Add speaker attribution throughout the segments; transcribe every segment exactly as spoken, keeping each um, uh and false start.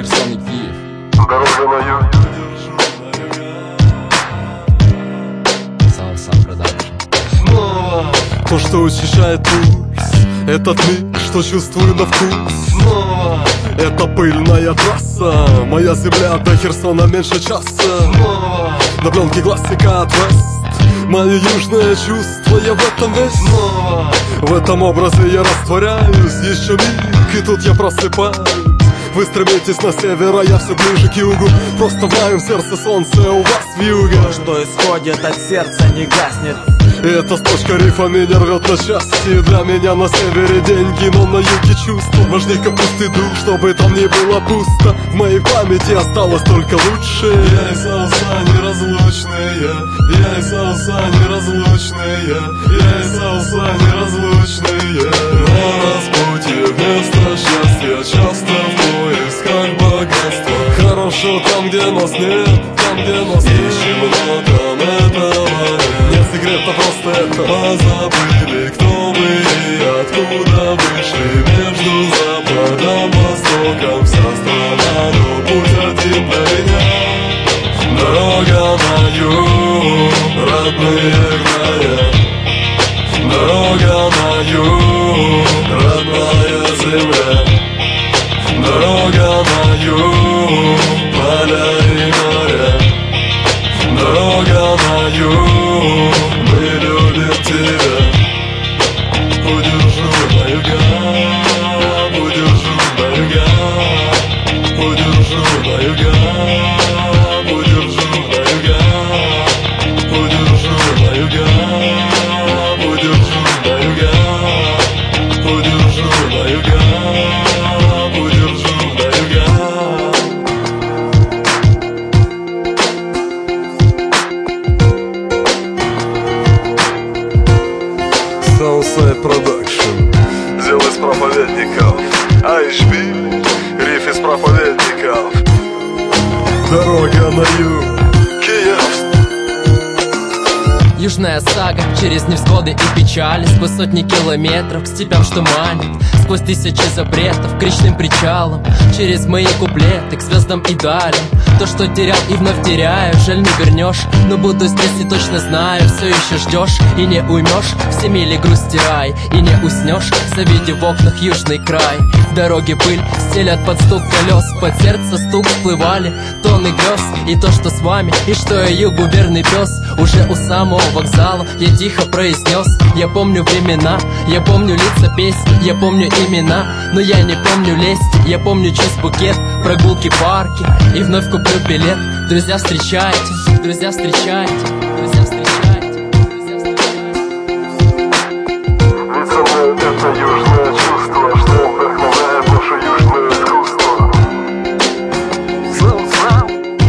Speaker 1: Херсон и Киев.
Speaker 2: Дорога на юг.
Speaker 1: Сауса Продакшн.
Speaker 2: Снова
Speaker 3: То, что учащает пульс, этот миг, что чувствую на вкус.
Speaker 2: Снова
Speaker 3: Это пыльная трасса, моя земля до Херсона меньше часа.
Speaker 2: Снова
Speaker 3: На пленке классика от West, мои южные чувства, я в этом весь.
Speaker 2: Снова
Speaker 3: В этом образе я растворяюсь, еще миг, и тут я просыпаюсь. Вы стремитесь на север, а я все ближе к югу. Просто в моем сердце солнце, у вас вьюга.
Speaker 4: Что исходит от сердца, не гаснет.
Speaker 3: И эта строчка рифа меня рвет на части. Для меня на севере деньги, но на юге чувства. Важней капусты дух, чтобы там не было пусто. В моей памяти осталось только лучшее.
Speaker 2: Я и Сауса неразлучные. Я и Сауса неразлучные. Я и Сауса неразлучные. На распутье вместо счастья часто в поисках богатства.
Speaker 3: Хорошо там, где нас нет, там, где нас нет.
Speaker 2: Ищем, но там этого нет.
Speaker 3: Нет секрета, просто это.
Speaker 2: Позабыли, кто мы и откуда вышли. Между западом, востоком вся страна, но путь один для меня. Дорога на юг, родные края. Дорога на юг, родная земля. Дорога на юг, поля и моря. Дорога на юг, мы любим тебя. Удержу на юга, удержу на юга, удержу на юга, удержу на юга, удержу на юга, удержу на юга, удержу на юга, удержу на юга.
Speaker 3: Southside Production.
Speaker 2: Взял из проповедников эй эйч би, риф из проповедников.
Speaker 3: Дорога на юг.
Speaker 2: Киев.
Speaker 1: Южная сага через невзгоды и печали. Сквозь сотни километров к степям, что манит. Сквозь тысячи запретов к речным причалам. Через мои куплеты к звездам и далям. То, что терял и вновь теряю, жаль не вернешь. Но буду здесь и точно знаю, все еще ждешь и не уймешь. Все мили грусть стирай и не уснешь, завидев в окнах южный край. Дороги пыль стелят под стук колес, под сердце стук всплывали тонны грез. И то, что с вами, и что я югу верный пес. Уже у самого вокзала я тихо произнес: я помню времена, я помню лица песни, я помню имена, но я не помню лести. Я помню чувств букет, прогулки, парки, и вновь куплю билет. Друзья, встречайте, друзья, встречайте, друзья, встречайте, друзья, встречайте.
Speaker 2: Ведь со мной это южное чувство, что вдохновляет наше южное искусство. Сауса.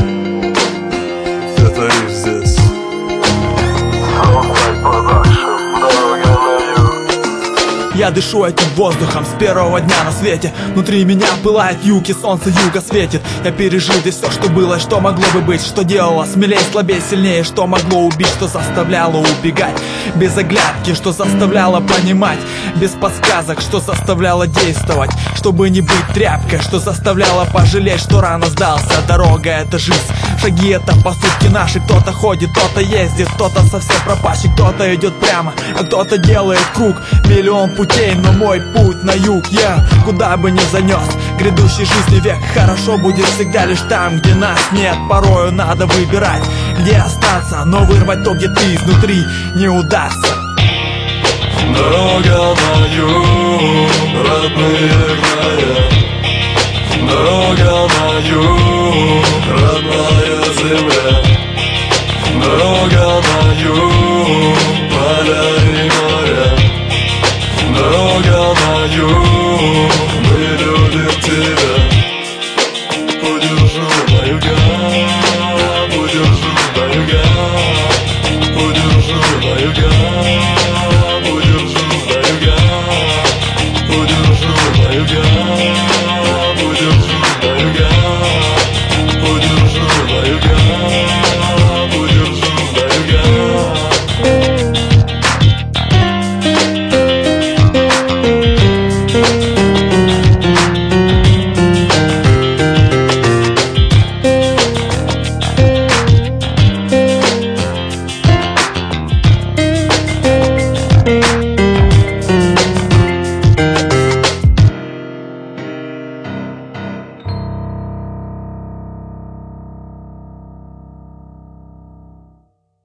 Speaker 3: Это риф здесь.
Speaker 2: Southside Production. Дорога на юг.
Speaker 4: Я дышу этим воздухом с первого дня на свете. Внутри меня пылает юг, и солнце юга светит. Я пережил здесь все, что было и что могло бы быть. Что делало смелее, слабее, сильнее. Что могло убить, что заставляло убегать. Без оглядки, что заставляло понимать. Без подсказок, что заставляло действовать. Чтобы не быть тряпкой, что заставляло пожалеть, что рано сдался. Дорога — это жизнь, шаги — это поступки наши. Кто-то ходит, кто-то ездит, кто-то совсем пропащий. Кто-то идет прямо, а кто-то делает круг. Миллион путей, но мой путь на юг. Я куда бы ни занес грядущий жизни век. Хорошо будет всегда лишь там, где нас нет. Порою надо выбирать, где остаться, но вырвать то, где ты изнутри, не удастся.
Speaker 2: Дорога на юг, родные края. Дорога на юг.